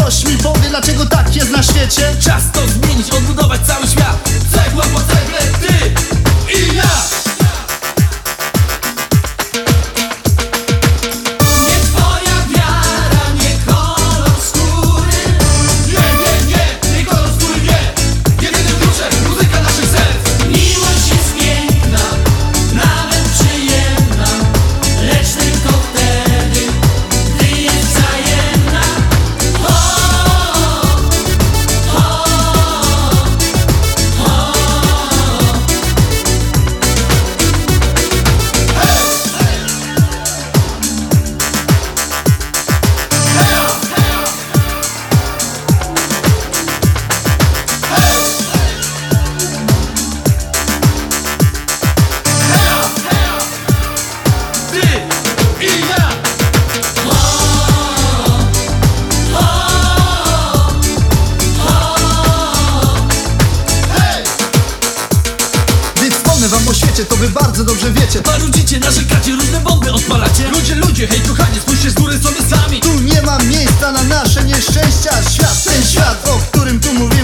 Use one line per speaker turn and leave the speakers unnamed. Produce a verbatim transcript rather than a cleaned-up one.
Ktoś mi powie, dlaczego tak jest na świecie?
Czas to zmienić, odbudować cały świat. Cegła po cegle, ty i ja. Nie twoja wiara, nie kolor skóry. Nie, nie, nie, nie kolor skóry, nie. Jedynym kluczem muzyka naszych serc. Miłość jest piękna, nawet przyjemna, lecz tylko wtedy, gdy jest wzajemna. O, o, o, ty i ja.
Gdy wspomnę wam o świecie, to wy bardzo dobrze wiecie.
Marudzicie, narzekacie, różne bomby odpalacie. Ludzie, ludzie, hej kochanie, spójrzcie z góry sobie sami.
Tu nie ma miejsca na nasze nieszczęścia. Świat, ten świat, o którym tu mówię,